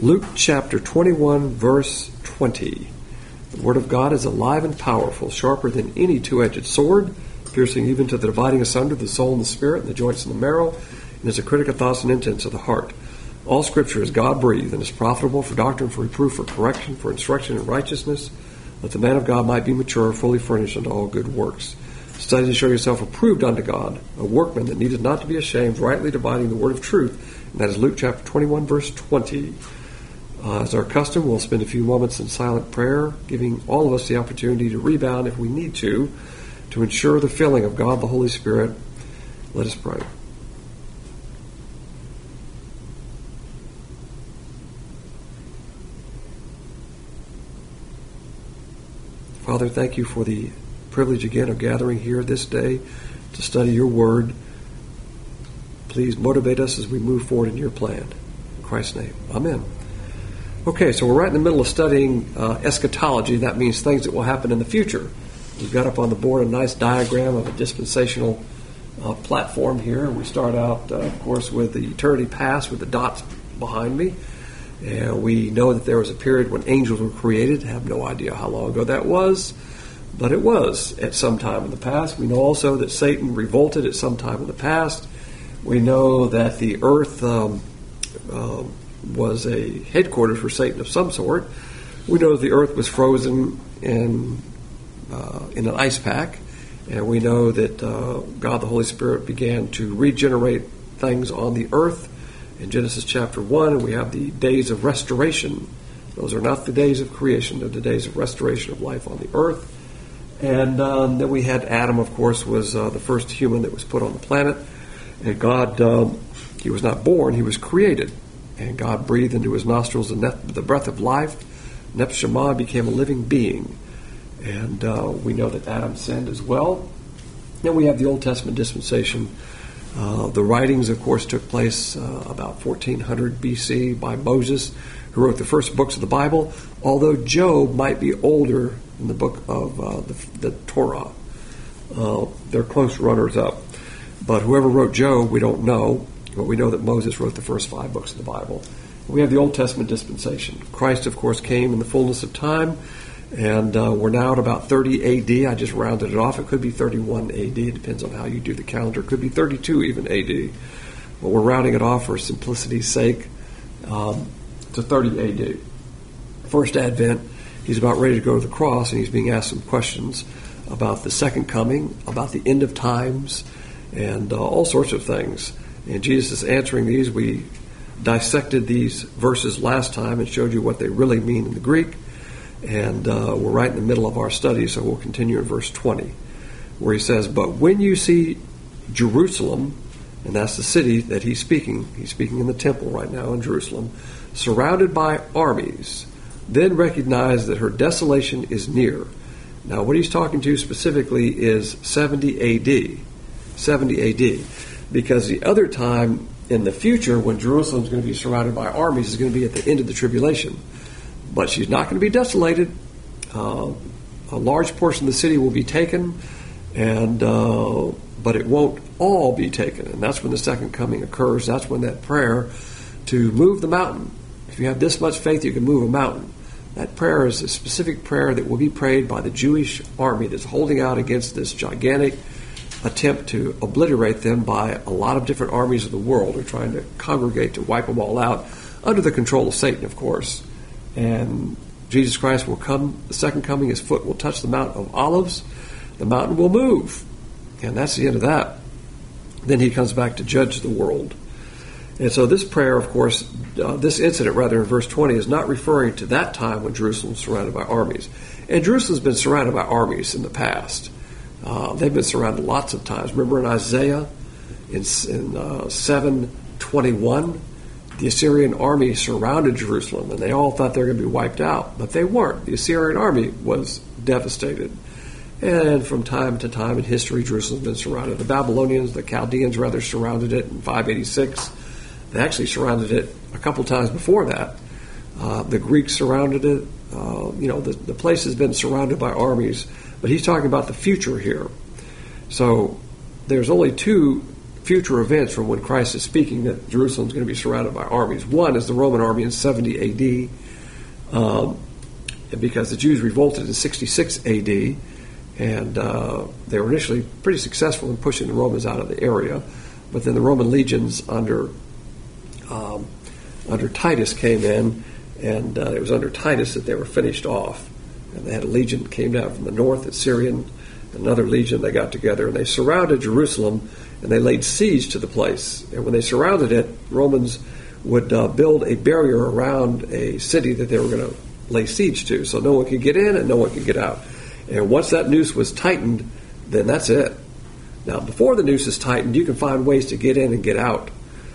Luke chapter 21, verse 20. The word of God is alive and powerful, sharper than any two-edged sword, piercing even to the dividing asunder the soul and the spirit, and the joints and the marrow, and is a critic of thoughts and intents of the heart. All Scripture is God-breathed and is profitable for doctrine, for reproof, for correction, for instruction in righteousness, that the man of God might be mature, fully furnished unto all good works. Study to show yourself approved unto God, a workman that needeth not to be ashamed, rightly dividing the word of truth. And that is Luke chapter 21, verse 20. As our custom, we'll spend a few moments in silent prayer, giving all of us the opportunity to rebound if we need to ensure the filling of God the Holy Spirit. Let us pray. Father, thank you for the privilege again of gathering here this day to study your word. Please motivate us as we move forward in your plan. In Christ's name, amen. Okay, so we're right in the middle of studying eschatology. That means things that will happen in the future. We've got up on the board a nice diagram of a dispensational platform here. We start out, of course, with the eternity past with the dots behind me. And we know that there was a period when angels were created. I have no idea how long ago that was, but it was at some time in the past. We know also that Satan revolted at some time in the past. We know that the earth was a headquarters for Satan of some sort. We know that the earth was frozen in an ice pack. And we know that God the Holy Spirit began to regenerate things on the earth in Genesis chapter 1, and we have the days of restoration. Those are not the days of creation, they're the days of restoration of life on the earth. And then we had Adam, of course, was the first human that was put on the planet. And God, he was not born, he was created. And God breathed into his nostrils the breath of life. Nefesh Shema became a living being. And we know that Adam sinned as well. Then we have the Old Testament dispensation. The writings, of course, took place about 1400 BC by Moses, who wrote the first books of the Bible, although Job might be older than the book of the Torah. They're close runners-up. But whoever wrote Job, we don't know, but we know that Moses wrote the first 5 books of the Bible. We have the Old Testament dispensation. Christ, of course, came in the fullness of time, and we're now at about 30 A.D. I just rounded it off. It could be 31 A.D. It depends on how you do the calendar. It could be 32 even A.D. But we're rounding it off for simplicity's sake to 30 A.D. First Advent, he's about ready to go to the cross, and he's being asked some questions about the second coming, about the end of times, and all sorts of things. And Jesus is answering these. We dissected these verses last time and showed you what they really mean in the Greek. And we're right in the middle of our study, so we'll continue in verse 20, where he says, "But when you see Jerusalem," and that's the city that he's speaking in the temple right now in Jerusalem, "surrounded by armies, then recognize that her desolation is near." Now, what he's talking to specifically is 70 A.D., 70 A.D., because the other time in the future when Jerusalem is going to be surrounded by armies is going to be at the end of the tribulation. But she's not going to be desolated. A large portion of the city will be taken, and but it won't all be taken. And that's when the second coming occurs. That's when that prayer to move the mountain. If you have this much faith, you can move a mountain. That prayer is a specific prayer that will be prayed by the Jewish army that's holding out against this gigantic attempt to obliterate them by a lot of different armies of the world who are trying to congregate to wipe them all out under the control of Satan, of course. And Jesus Christ will come, the second coming, his foot will touch the Mount of Olives, the mountain will move. And that's the end of that. Then he comes back to judge the world. And so this prayer, of course, this incident, rather, in verse 20, is not referring to that time when Jerusalem was surrounded by armies. And Jerusalem's been surrounded by armies in the past. They've been surrounded lots of times. Remember in Isaiah, in 7:21, the Assyrian army surrounded Jerusalem, and they all thought they were going to be wiped out. But they weren't. The Assyrian army was devastated. And from time to time in history, Jerusalem's been surrounded. The Babylonians, the Chaldeans, rather, surrounded it in 586. They actually surrounded it a couple times before that. The Greeks surrounded it. The place has been surrounded by armies. But he's talking about the future here. So there's only 2 future events from when Christ is speaking that Jerusalem's going to be surrounded by armies. One is the Roman army in 70 A.D., because the Jews revolted in 66 A.D., and they were initially pretty successful in pushing the Romans out of the area. But then the Roman legions under Titus came in, and it was under Titus that they were finished off. And they had a legion that came down from the north, the Syrian, another legion. They got together, and they surrounded Jerusalem, and they laid siege to the place. And when they surrounded it, Romans would build a barrier around a city that they were going to lay siege to, so no one could get in and no one could get out. And once that noose was tightened, then that's it. Now, before the noose is tightened, you can find ways to get in and get out.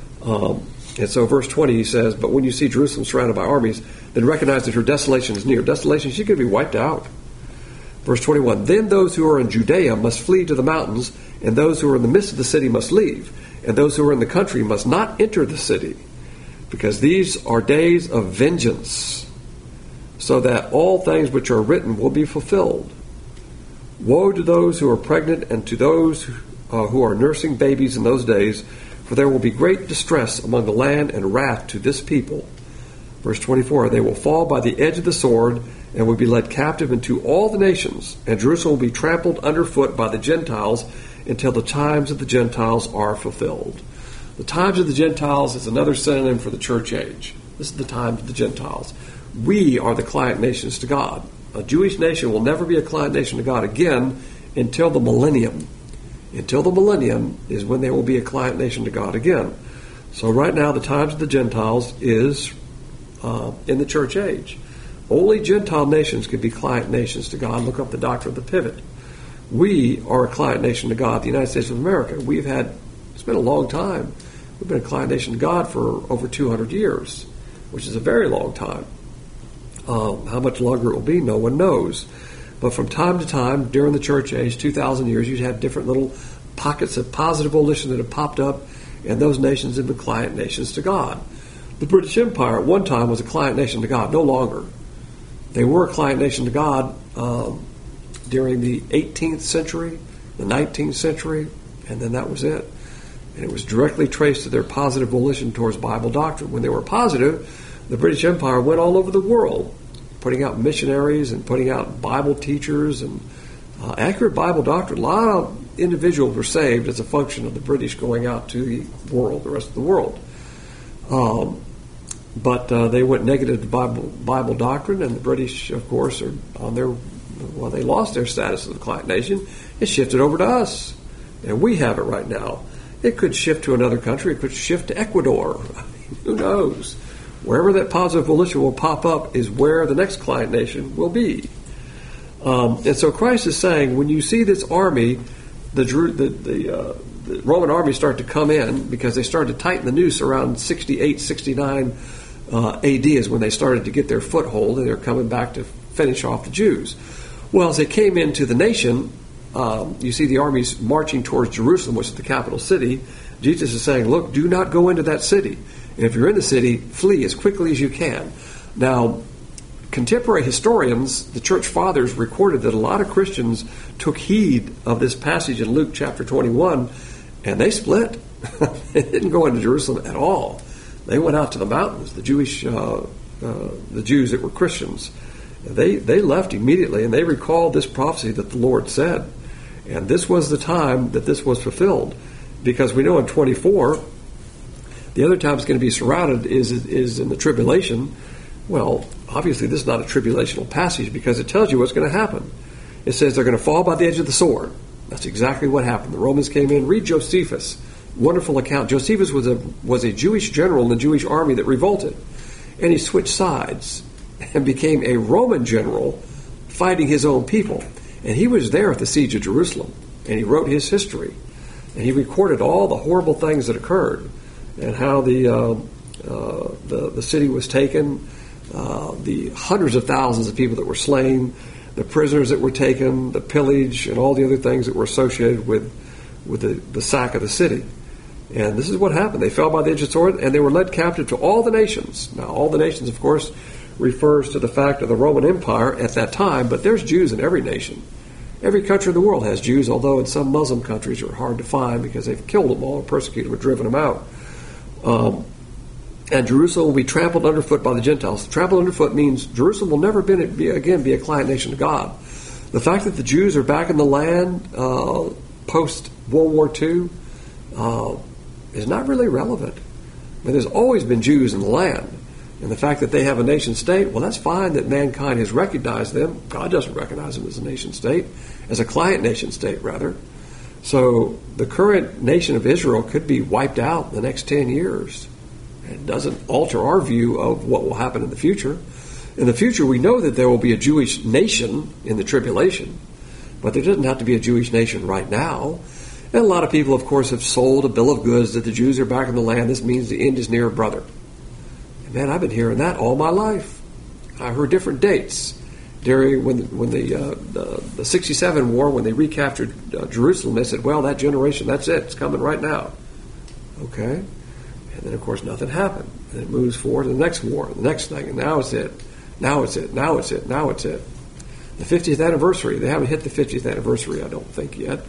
And so verse 20, he says, "But when you see Jerusalem surrounded by armies, then recognize that her desolation is near." Desolation, she's going to be wiped out. Verse 21, "Then those who are in Judea must flee to the mountains, and those who are in the midst of the city must leave, and those who are in the country must not enter the city, because these are days of vengeance, so that all things which are written will be fulfilled. Woe to those who are pregnant and to those who are nursing babies in those days, for there will be great distress among the land and wrath to this people." Verse 24, "They will fall by the edge of the sword and will be led captive into all the nations, and Jerusalem will be trampled underfoot by the Gentiles until the times of the Gentiles are fulfilled." The times of the Gentiles is another synonym for the church age. This is the times of the Gentiles. We are the client nations to God. A Jewish nation will never be a client nation to God again until the millennium. Until the millennium is when they will be a client nation to God again. So right now, the times of the Gentiles is in the church age. Only Gentile nations can be client nations to God. Look up the doctrine of the pivot. We are a client nation to God, the United States of America. It's been a long time. We've been a client nation to God for over 200 years, which is a very long time. How much longer it will be, no one knows. But from time to time, during the church age, 2,000 years, you'd have different little pockets of positive volition that have popped up, and those nations have been client nations to God. The British Empire at one time was a client nation to God, no longer. They were a client nation to God during the 18th century, the 19th century, and then that was it. And it was directly traced to their positive volition towards Bible doctrine. When they were positive, the British Empire went all over the world, putting out missionaries and putting out Bible teachers and accurate Bible doctrine. A lot of individuals were saved as a function of the British going out to the world, the rest of the world. But they went negative to Bible doctrine, and the British, of course, are on they lost their status as a client nation. It shifted over to us, and we have it right now. It could shift to another country. It could shift to Ecuador. Who knows? Wherever that positive volition will pop up is where the next client nation will be. And so Christ is saying, when you see this army, the Roman army start to come in, because they started to tighten the noose around 68, 69 AD is when they started to get their foothold, and they're coming back to finish off the Jews. Well, as they came into the nation, you see the armies marching towards Jerusalem, which is the capital city. Jesus is saying, look, do not go into that city. And if you're in the city, flee as quickly as you can. Now, contemporary historians, the church fathers, recorded that a lot of Christians took heed of this passage in Luke chapter 21, and they split. They didn't go into Jerusalem at all. They went out to the mountains. The Jews that were Christians, they left immediately, and they recalled this prophecy that the Lord said. And this was the time that this was fulfilled, because we know in 24, the other time it's going to be surrounded is in the tribulation. Well, obviously this is not a tribulational passage, because it tells you what's going to happen. It says they're going to fall by the edge of the sword. That's exactly what happened. The Romans came in. Read Josephus. Wonderful account. Josephus was a Jewish general in the Jewish army that revolted. And he switched sides and became a Roman general fighting his own people. And he was there at the siege of Jerusalem. And he wrote his history. And he recorded all the horrible things that occurred, and how the city was taken, the hundreds of thousands of people that were slain, the prisoners that were taken, the pillage, and all the other things that were associated with the sack of the city. And this is what happened. They fell by the edge of the sword, and they were led captive to all the nations. Now, all the nations, of course, refers to the fact of the Roman Empire at that time, but there's Jews in every nation. Every country in the world has Jews, although in some Muslim countries are hard to find because they've killed them all, persecuted them, or driven them out. And Jerusalem will be trampled underfoot by the Gentiles. Trampled underfoot means Jerusalem will never be a client nation to God. The fact that the Jews are back in the land post-World War II is not really relevant. But there's always been Jews in the land. And the fact that they have a nation state, well, that's fine that mankind has recognized them. God doesn't recognize them as a nation state, as a client nation state, rather. So the current nation of Israel could be wiped out in the next 10 years. It doesn't alter our view of what will happen in the future. In the future, we know that there will be a Jewish nation in the tribulation, but there doesn't have to be a Jewish nation right now. And a lot of people, of course, have sold a bill of goods that the Jews are back in the land. This means the end is near, brother. And man, I've been hearing that all my life. I heard different dates during when the 67 war, when they recaptured Jerusalem. They said, well, that generation, that's it. It's coming right now. Okay. And then, of course, nothing happened. And it moves forward to the next war, the next thing, and now it's it. Now it's it. Now it's it. Now it's it. The 50th anniversary. They haven't hit the 50th anniversary, I don't think, yet.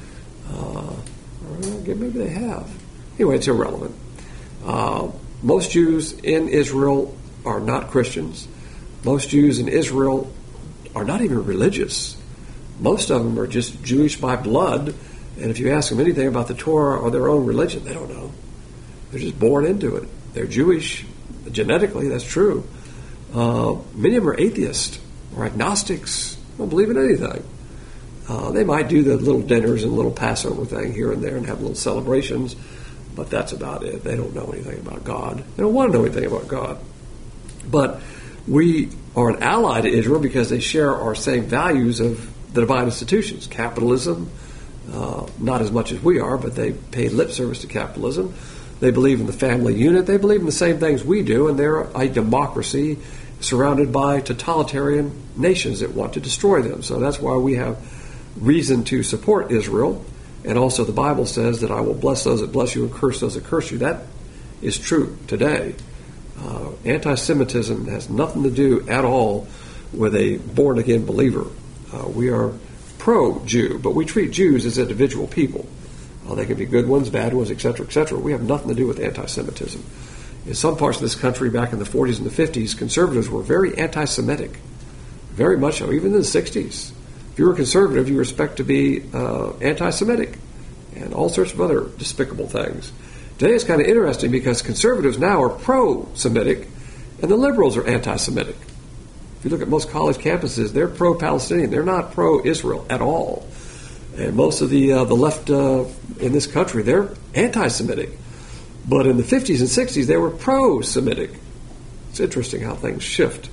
Maybe they have. Anyway, it's irrelevant. Most Jews in Israel are not Christians. Most Jews in Israel are not even religious. Most of them are just Jewish by blood. And if you ask them anything about the Torah or their own religion, they don't know. They're just born into it. They're Jewish genetically, that's true. Many of them are atheists or agnostics. Don't believe in anything. They might do the little dinners and little Passover thing here and there and have little celebrations, but that's about it. They don't know anything about God. They don't want to know anything about God. But we are an ally to Israel because they share our same values of the divine institutions. Capitalism, not as much as we are, but they pay lip service to capitalism. They believe in the family unit. They believe in the same things we do, and they're a democracy surrounded by totalitarian nations that want to destroy them. So that's why we have reason to support Israel. And also the Bible says that I will bless those that bless you and curse those that curse you. That is true today. Anti-Semitism has nothing to do at all with a born-again believer. We are pro-Jew, but we treat Jews as individual people. They can be good ones, bad ones, etc., etc. We have nothing to do with anti-Semitism. In some parts of this country, back in the 40s and the 50s, conservatives were very anti-Semitic. Very much so, even in the 60s. If you were conservative, you were expected to be anti-Semitic and all sorts of other despicable things. Today it's kind of interesting because conservatives now are pro-Semitic and the liberals are anti-Semitic. If you look at most college campuses, they're pro-Palestinian. They're not pro-Israel at all. And most of the left in this country, they're anti-Semitic. But in the 50s and 60s, they were pro-Semitic. It's interesting how things shift.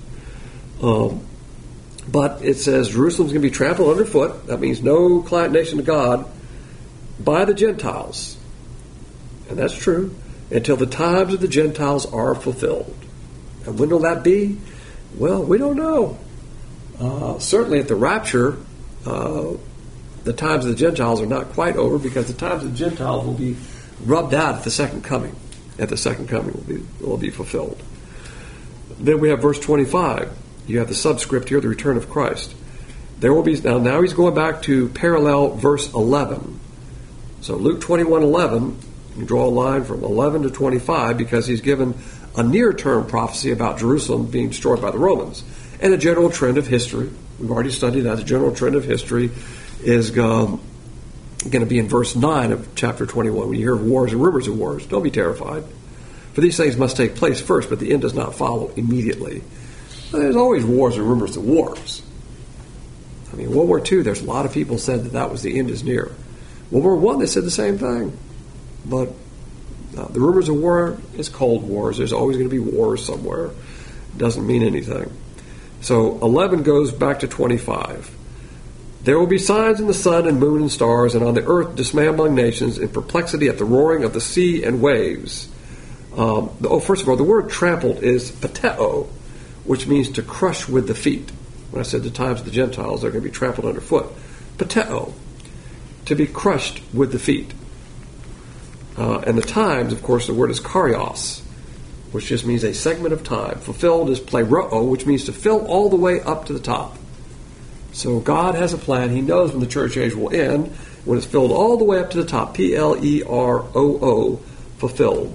But it says Jerusalem's going to be trampled underfoot. That means no client nation to God by the Gentiles. And that's true. Until the times of the Gentiles are fulfilled. And when will that be? Well, we don't know. Certainly at the rapture, the times of the Gentiles are not quite over because the times of the Gentiles will be rubbed out at the second coming. At the second coming will be fulfilled. Then we have verse 25. You have the subscript here, the return of Christ. There will be now he's going back to parallel verse 11. So Luke 21:11, you draw a line from 11 to 25 because he's given a near-term prophecy about Jerusalem being destroyed by the Romans and a general trend of history. We've already studied that. The general trend of history is going to be in verse 9 of chapter 21. When you hear of wars and rumors of wars, don't be terrified. For these things must take place first, but the end does not follow immediately. There's always wars and rumors of wars. I mean, World War II, there's a lot of people said that was the end is near. World War I, they said the same thing. But the rumors of war is cold wars. There's always going to be wars somewhere. It doesn't mean anything. So 11 goes back to 25. There will be signs in the sun and moon and stars, and on the earth dismay among nations, in perplexity at the roaring of the sea and waves. First of all, the word trampled is pateo, which means to crush with the feet. When I said the times of the Gentiles, they're going to be trampled underfoot. Pateo, to be crushed with the feet. And the times, of course, the word is karios, which just means a segment of time. Fulfilled is pleroo, which means to fill all the way up to the top. So God has a plan. He knows when the church age will end, when it's filled all the way up to the top. P-L-E-R-O-O, fulfilled.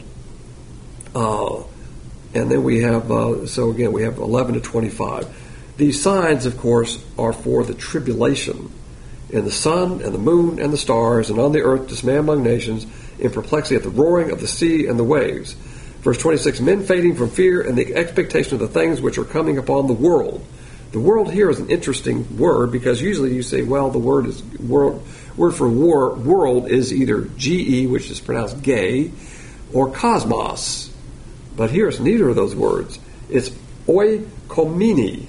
And then we have, so again, we have 11 to 25. These signs, of course, are for the tribulation. In the sun and the moon and the stars, and on the earth dismay among nations, in perplexity at the roaring of the sea and the waves. Verse 26, men fainting from fear and the expectation of the things which are coming upon the world. The world here is an interesting word, because usually you say, well, the word for world is either G-E, which is pronounced gay, or cosmos. But here it's neither of those words. It's oikoumene,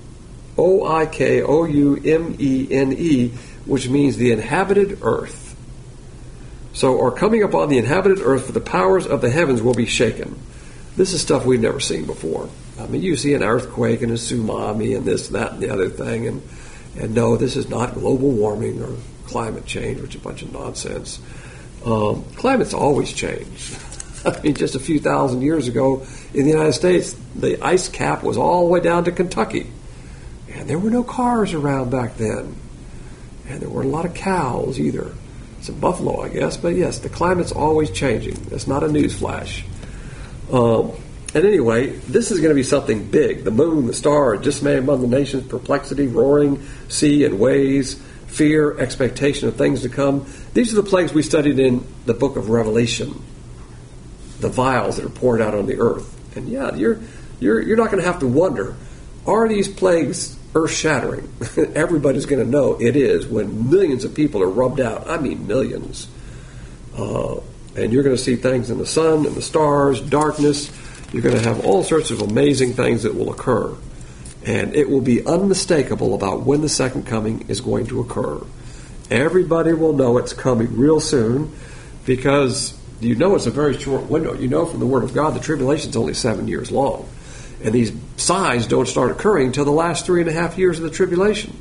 O-I-K-O-U-M-E-N-E, which means the inhabited earth. So, are coming upon the inhabited earth, for the powers of the heavens will be shaken. This is stuff we've never seen before. I mean, you see an earthquake and a tsunami and this, that, and the other thing, and no, this is not global warming or climate change, which is a bunch of nonsense. Climate's always changed. I mean, just a few thousand years ago in the United States, the ice cap was all the way down to Kentucky. And there were no cars around back then. And there weren't a lot of cows either. Some buffalo, I guess. But yes, the climate's always changing. That's not a news flash. And anyway, this is going to be something big. The moon, the star, dismay among the nations, perplexity, roaring, sea and waves, fear, expectation of things to come. These are the plagues we studied in the book of Revelation. The vials that are poured out on the earth. And yeah, you're not going to have to wonder, are these plagues earth-shattering? Everybody's going to know it is when millions of people are rubbed out. I mean millions. And you're going to see things in the sun and the stars, darkness. You're going to have all sorts of amazing things that will occur. And it will be unmistakable about when the second coming is going to occur. Everybody will know it's coming real soon, because you know it's a very short window. You know from the Word of God the tribulation is only 7 years long. And these signs don't start occurring until the last 3.5 years of the tribulation.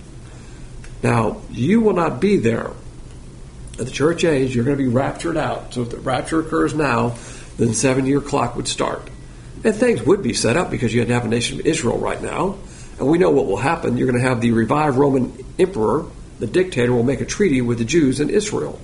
Now, you will not be there. At the church age, you're going to be raptured out. So if the rapture occurs now, then the 7-year clock would start. And things would be set up, because you'd have a nation of Israel right now. And we know what will happen. You're going to have the revived Roman emperor, the dictator, will make a treaty with the Jews in Israel.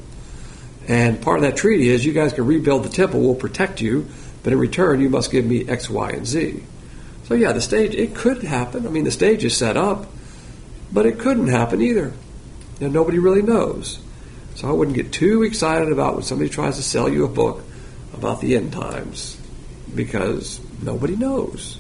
And part of that treaty is you guys can rebuild the temple, we'll protect you, but in return you must give me X, Y, and Z. So yeah, the stage, it could happen. I mean, the stage is set up, but it couldn't happen either. And nobody really knows. So I wouldn't get too excited about when somebody tries to sell you a book about the end times, because nobody knows.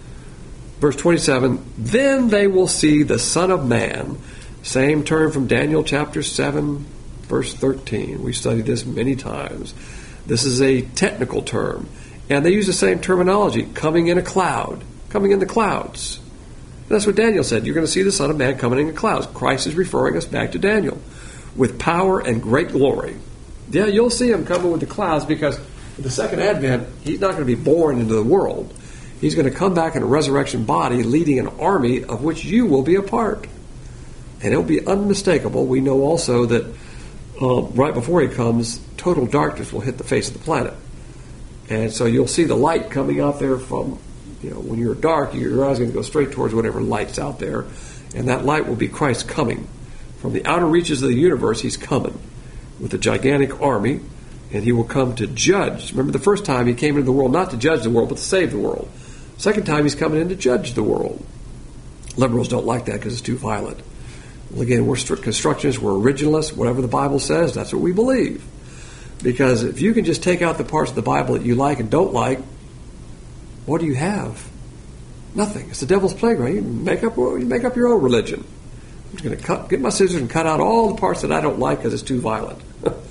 Verse 27, then they will see the Son of Man. Same term from Daniel chapter 7, verse 13. We studied this many times. This is a technical term. And they use the same terminology, coming in a cloud, coming in the clouds. And that's what Daniel said. You're going to see the Son of Man coming in the clouds. Christ is referring us back to Daniel. With power and great glory. Yeah, you'll see him coming with the clouds, because in the second advent, he's not going to be born into the world. He's going to come back in a resurrection body, leading an army of which you will be a part. And it'll be unmistakable. We know also that right before he comes, total darkness will hit the face of the planet. And so you'll see the light coming out there from, when you're dark, your eyes are going to go straight towards whatever light's out there. And that light will be Christ coming. From the outer reaches of the universe, he's coming with a gigantic army, and he will come to judge. Remember, the first time he came into the world not to judge the world, but to save the world. Second time he's coming in to judge the world. Liberals don't like that because it's too violent. Well, again, we're strict constructionists, we're originalists. Whatever the Bible says, that's what we believe. Because if you can just take out the parts of the Bible that you like and don't like, what do you have? Nothing. It's the devil's playground. You make up your own religion. I'm just going to get my scissors and cut out all the parts that I don't like because it's too violent.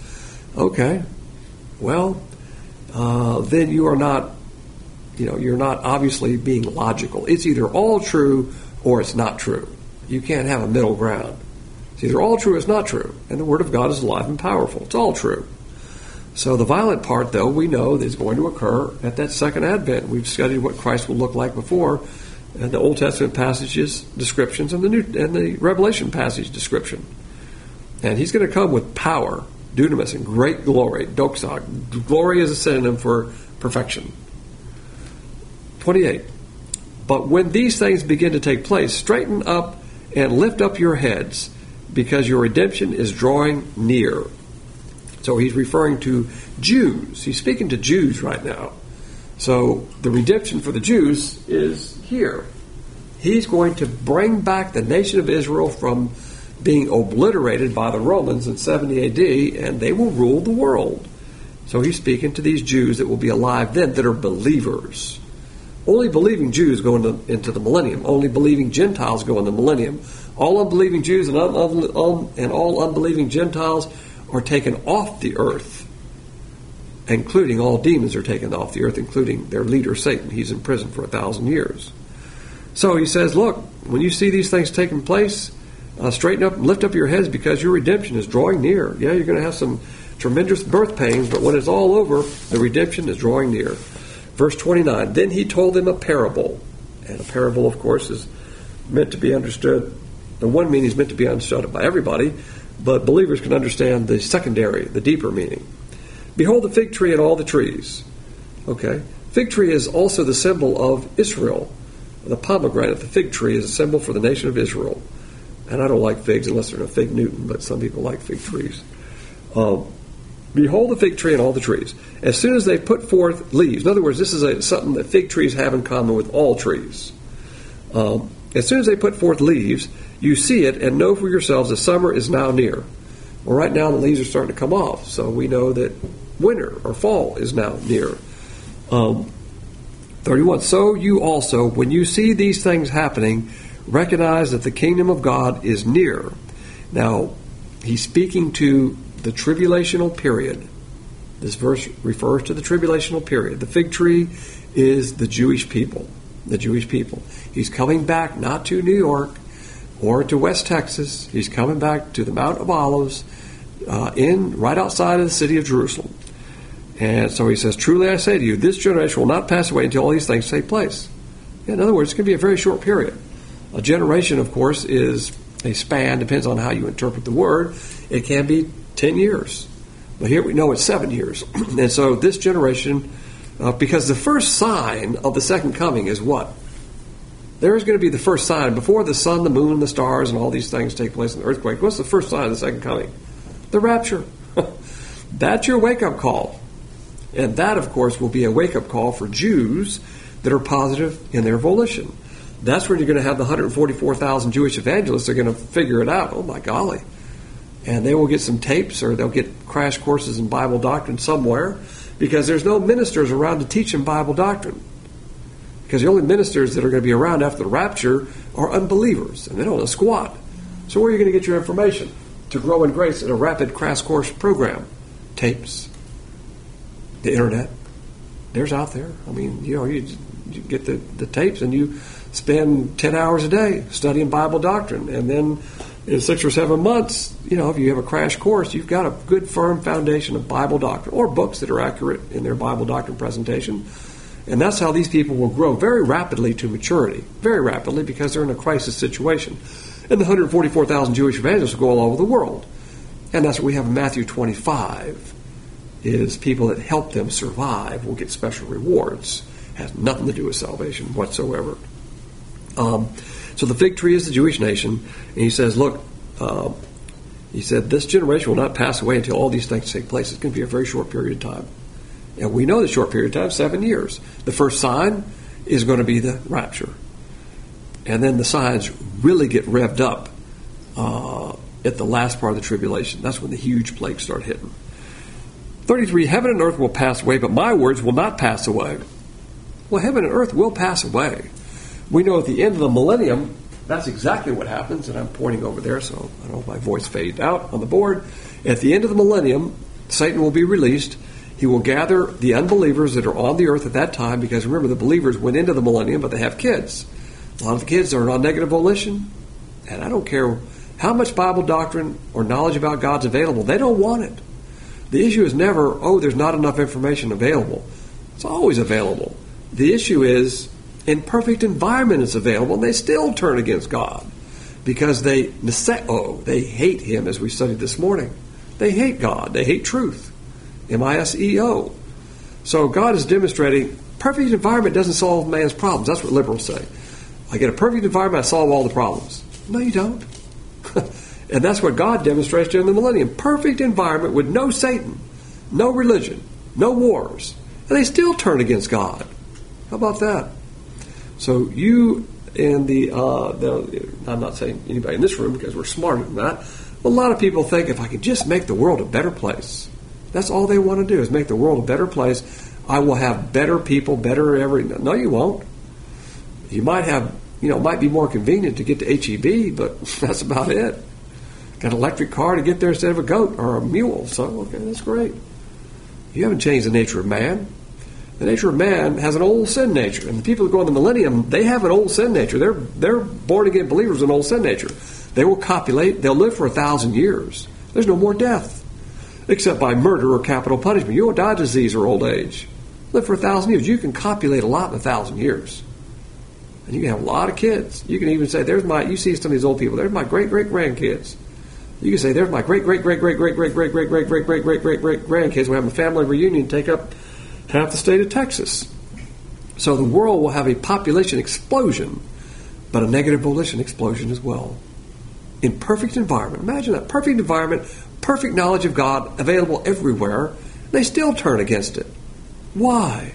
Okay. Well, then you are not, you're not obviously being logical. It's either all true or it's not true. You can't have a middle ground. It's either all true or it's not true. And the Word of God is alive and powerful. It's all true. So the violent part, though, we know is going to occur at that second advent. We've studied what Christ will look like before, and the Old Testament passages, descriptions, and the Revelation passage description. And he's going to come with power, dunamis, and great glory, doxa. Glory is a synonym for perfection. 28. But when these things begin to take place, straighten up and lift up your heads, because your redemption is drawing near. So he's referring to Jews. He's speaking to Jews right now. So the redemption for the Jews is here. He's going to bring back the nation of Israel from being obliterated by the Romans in 70 AD, and they will rule the world. So he's speaking to these Jews that will be alive then, that are believers. Only believing Jews go into the millennium. Only believing Gentiles go in the millennium. All unbelieving Jews and all unbelieving Gentiles are taken off the earth, including all demons are taken off the earth, including their leader, Satan. He's in prison for 1,000 years. So he says, look, when you see these things taking place, straighten up and lift up your heads, because your redemption is drawing near. Yeah, you're going to have some tremendous birth pains, but when it's all over, the redemption is drawing near. Verse 29, then he told them a parable. And a parable, of course, is meant to be understood. The one meaning is meant to be understood by everybody, but believers can understand the secondary, the deeper meaning. Behold the fig tree and all the trees. Okay. Fig tree is also the symbol of Israel. The pomegranate, the fig tree, is a symbol for the nation of Israel. And I don't like figs unless they're in a fig Newton, but some people like fig trees. Behold the fig tree and all the trees. As soon as they put forth leaves, in other words, this is something that fig trees have in common with all trees. As soon as they put forth leaves, you see it and know for yourselves that summer is now near. Well, right now the leaves are starting to come off, so we know that winter or fall is now near. 31, so you also, when you see these things happening, recognize that the kingdom of God is near. Now, he's speaking to the tribulational period. This verse refers to the tribulational period. The fig tree is the Jewish people. The Jewish people. He's coming back not to New York or to West Texas. He's coming back to the Mount of Olives right outside of the city of Jerusalem. And so he says, truly I say to you, this generation will not pass away until all these things take place. In other words, it's going to be a very short period. A generation, of course, is a span, depends on how you interpret the word. It can be 10 years. But here we know it's 7 years. And so this generation, because the first sign of the second coming is what? There is going to be the first sign. Before the sun, the moon, the stars, and all these things take place in the earthquake, what's the first sign of the second coming? The rapture. That's your wake-up call. And that, of course, will be a wake-up call for Jews that are positive in their volition. That's when you're going to have the 144,000 Jewish evangelists. They're going to figure it out. Oh, my golly. And they will get some tapes, or they'll get crash courses in Bible doctrine somewhere, because there's no ministers around to teach them Bible doctrine. Because the only ministers that are going to be around after the rapture are unbelievers, and they don't know squat. So where are you going to get your information to grow in grace in a rapid crash course program? Tapes. The internet. There's out there. I mean, you get the tapes, and you spend 10 hours a day studying Bible doctrine, and then in 6 or 7 months, if you have a crash course, you've got a good firm foundation of Bible doctrine, or books that are accurate in their Bible doctrine presentation. And that's how these people will grow very rapidly to maturity, very rapidly, because they're in a crisis situation. And the 144,000 Jewish evangelists will go all over the world. And that's what we have in Matthew 25, is people that help them survive will get special rewards. Has nothing to do with salvation whatsoever. So the fig tree is the Jewish nation, and he says, look, he said, this generation will not pass away until all these things take place. It's going to be a very short period of time. And we know the short period of time, 7 years. The first sign is going to be the rapture. And then the signs really get revved up at the last part of the tribulation. That's when the huge plagues start hitting. 33, heaven and earth will pass away, but my words will not pass away. Well, heaven and earth will pass away. We know at the end of the millennium, that's exactly what happens, and I'm pointing over there, so I don't know if my voice faded out on the board. At the end of the millennium, Satan will be released. He will gather the unbelievers that are on the earth at that time, because remember, the believers went into the millennium, but they have kids. A lot of the kids are on negative volition, and I don't care how much Bible doctrine or knowledge about God's available. They don't want it. The issue is never, there's not enough information available. It's always available. The issue is, in perfect environment it's available, and they still turn against God because they hate Him, as we studied this morning. They hate God. They hate truth. M-I-S-E-O. So God is demonstrating perfect environment doesn't solve man's problems. That's what liberals say. I get a perfect environment, I solve all the problems. No, you don't. And that's what God demonstrates during the millennium. Perfect environment with no Satan, no religion, no wars. And they still turn against God. How about that? So you and I'm not saying anybody in this room because we're smarter than that. A lot of people think if I could just make the world a better place, that's all they want to do is make the world a better place. I will have better people, better everything. No, you won't. You might have, it might be more convenient to get to HEB, but that's about it. Got an electric car to get there instead of a goat or a mule. So, okay, that's great. You haven't changed the nature of man. The nature of man has an old sin nature. And the people who go in the millennium, they have an old sin nature. They're born-again believers with an old sin nature. They will copulate. They'll live for 1,000 years. There's no more death, except by murder or capital punishment. You won't die of disease or old age. Live for 1,000 years. You can copulate a lot in 1,000 years. And you can have a lot of kids. You can even say, you see some of these old people, there's my great-great-grandkids. You can say, there's my great-great-great-great-great-great-great-great-great-great-grandkids. We're having a family reunion, take up half the state of Texas. So the world will have a population explosion, but a negative volition explosion as well. In perfect environment. Imagine that. Perfect environment, perfect knowledge of God, available everywhere. They still turn against it. Why?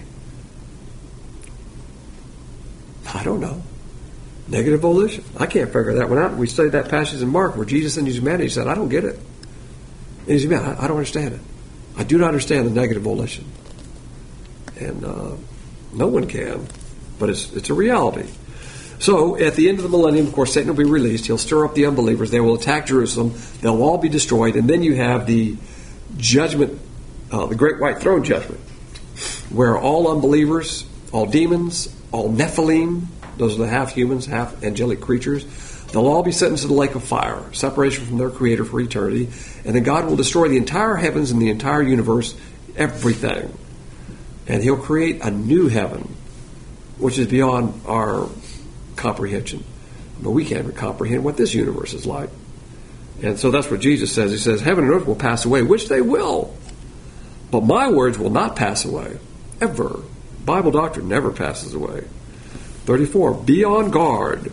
I don't know. Negative volition. I can't figure that one out. We studied that passage in Mark where Jesus in his humanity said, I don't get it. In his humanity, I don't understand it. I do not understand the negative volition. And no one can. But it's a reality. So, at the end of the millennium, of course, Satan will be released. He'll stir up the unbelievers. They will attack Jerusalem. They'll all be destroyed. And then you have the judgment, the great white throne judgment, where all unbelievers, all demons, all Nephilim, those are the half humans, half angelic creatures, they'll all be sentenced to the lake of fire, separation from their Creator for eternity. And then God will destroy the entire heavens and the entire universe, everything. And He'll create a new heaven, which is beyond our comprehension. But we can't even comprehend what this universe is like. And so that's what Jesus says. He says, heaven and earth will pass away, which they will. But my words will not pass away, ever. Bible doctrine never passes away. 34, be on guard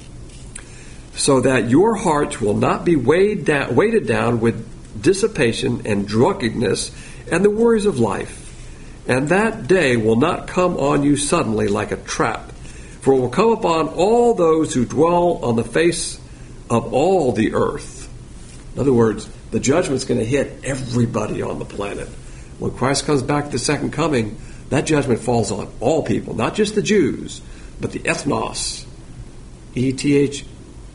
so that your hearts will not be weighted down with dissipation and drunkenness and the worries of life. And that day will not come on you suddenly like a trap, for it will come upon all those who dwell on the face of all the earth. In other words, the judgment's going to hit everybody on the planet. When Christ comes back at the second coming, that judgment falls on all people, not just the Jews, but the ethnos, E-T-H-N-O-S,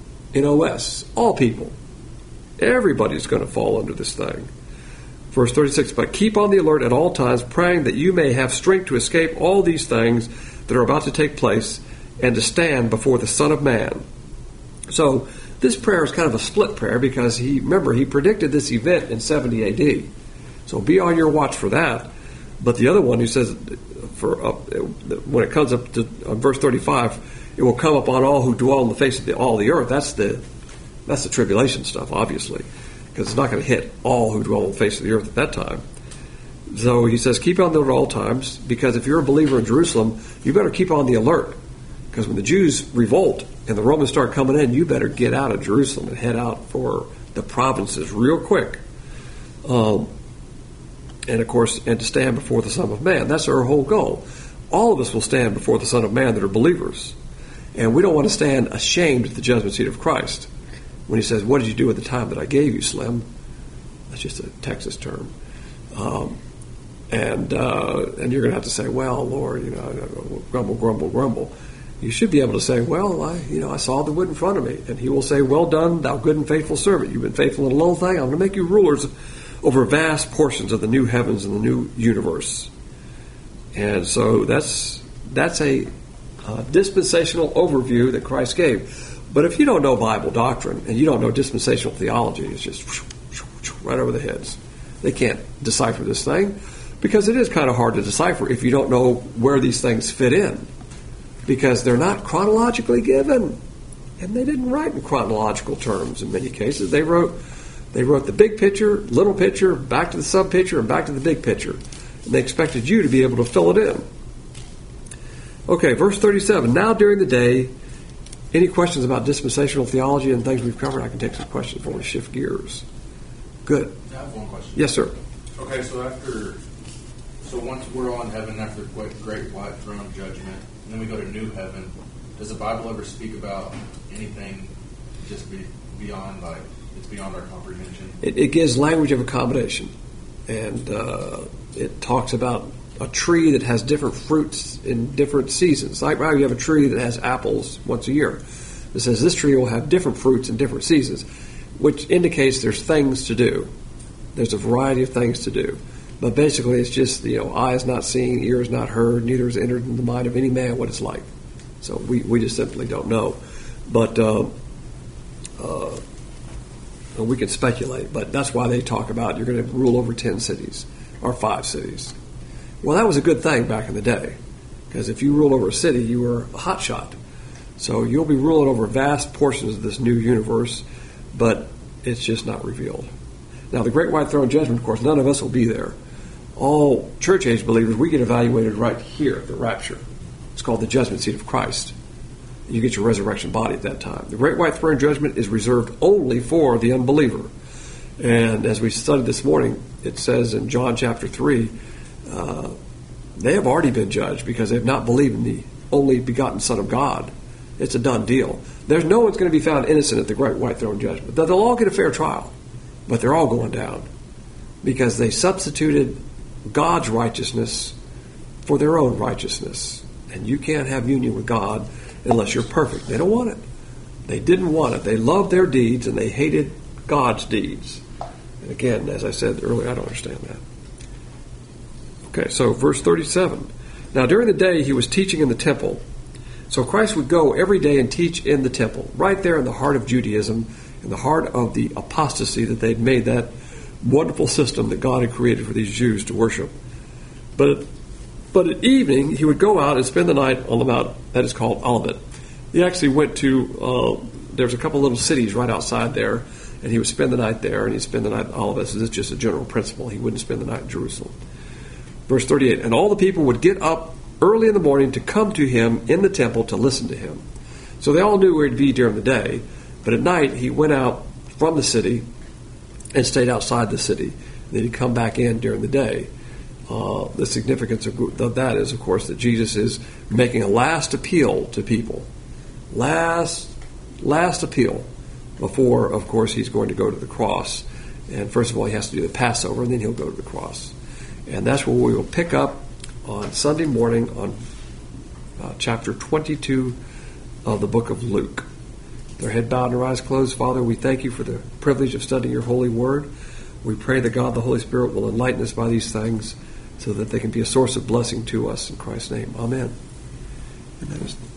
all people. Everybody's going to fall under this thing. Verse 36, but keep on the alert at all times, praying that you may have strength to escape all these things that are about to take place and to stand before the Son of Man. So this prayer is kind of a split prayer because he predicted this event in 70 A.D. So be on your watch for that. But the other one, he says, when it comes up to verse 35, it will come upon all who dwell on the face of all the earth. That's the tribulation stuff, obviously, because it's not going to hit all who dwell on the face of the earth at that time. So he says, keep on the alert at all times, because if you're a believer in Jerusalem, you better keep on the alert. Because when the Jews revolt and the Romans start coming in, you better get out of Jerusalem and head out for the provinces real quick. And of course, and to stand before the Son of Man. That's our whole goal. All of us will stand before the Son of Man that are believers. And we don't want to stand ashamed at the judgment seat of Christ. When He says, what did you do at the time that I gave you, Slim? That's just a Texas term. And you're going to have to say, well, Lord, grumble. You should be able to say, well, I saw the wood in front of me. And He will say, well done, thou good and faithful servant. You've been faithful in a little thing. I'm going to make you rulers over vast portions of the new heavens and the new universe. And so that's a dispensational overview that Christ gave. But if you don't know Bible doctrine and you don't know dispensational theology, it's just right over the heads. They can't decipher this thing because it is kind of hard to decipher if you don't know where these things fit in, because they're not chronologically given. And they didn't write in chronological terms in many cases. They wrote the big picture, little picture, back to the sub picture, and back to the big picture. And they expected you to be able to fill it in. Okay, verse 37. Now during the day, Any questions about dispensational theology and things we've covered? I can take some questions before we shift gears. Good. I have one question. Yes, sir. Okay, so once we're all in heaven after the great white throne judgment, and then we go to new heaven, does the Bible ever speak about anything just beyond, like, it's beyond our comprehension? It gives language of accommodation, and it talks about a tree that has different fruits in different seasons. Like right, you have a tree that has apples once a year. It says this tree will have different fruits in different seasons, which indicates there's things to do. There's a variety of things to do. But basically it's just, eye is not seen, ear is not heard, neither is entered in the mind of any man what it's like. So we just simply don't know. But we can speculate, but that's why they talk about you're going to rule over 10 cities or 5 cities. Well, that was a good thing back in the day, because if you rule over a city, you were a hot shot. So you'll be ruling over vast portions of this new universe, but it's just not revealed. Now, the Great White Throne Judgment, of course, none of us will be there. All church-age believers, we get evaluated right here at the rapture. It's called the judgment seat of Christ. You get your resurrection body at that time. The Great White Throne Judgment is reserved only for the unbeliever. And as we studied this morning, it says in John chapter 3, they have already been judged because they have not believed in the only begotten Son of God. It's a done deal. There's no one's going to be found innocent at the Great White Throne Judgment. They'll all get a fair trial, but they're all going down because they substituted God's righteousness for their own righteousness. And you can't have union with God unless you're perfect. They don't want it. They didn't want it. They loved their deeds and they hated God's deeds. And again, as I said earlier, I don't understand that. Okay, so verse 37. Now during the day he was teaching in the temple. So Christ would go every day and teach in the temple, right there in the heart of Judaism, in the heart of the apostasy that they'd made, that wonderful system that God had created for these Jews to worship. But at evening, he would go out and spend the night on the mount that is called Olivet. He actually went to, there's a couple little cities right outside there, and he would spend the night there, and he'd spend the night at Olivet. So this is just a general principle. He wouldn't spend the night in Jerusalem. Verse 38, and all the people would get up early in the morning to come to him in the temple to listen to him. So they all knew where he'd be during the day, but at night he went out from the city and stayed outside the city. Then he'd come back in during the day. The significance of that is, of course, that Jesus is making a last appeal to people. Last appeal before, of course, he's going to go to the cross. And first of all, he has to do the Passover, and then he'll go to the cross. And that's where we will pick up on Sunday morning on chapter 22 of the book of Luke. Their head bowed and their eyes closed. Father, we thank you for the privilege of studying your holy word. We pray that God, the Holy Spirit, will enlighten us by these things so that they can be a source of blessing to us. In Christ's name, amen.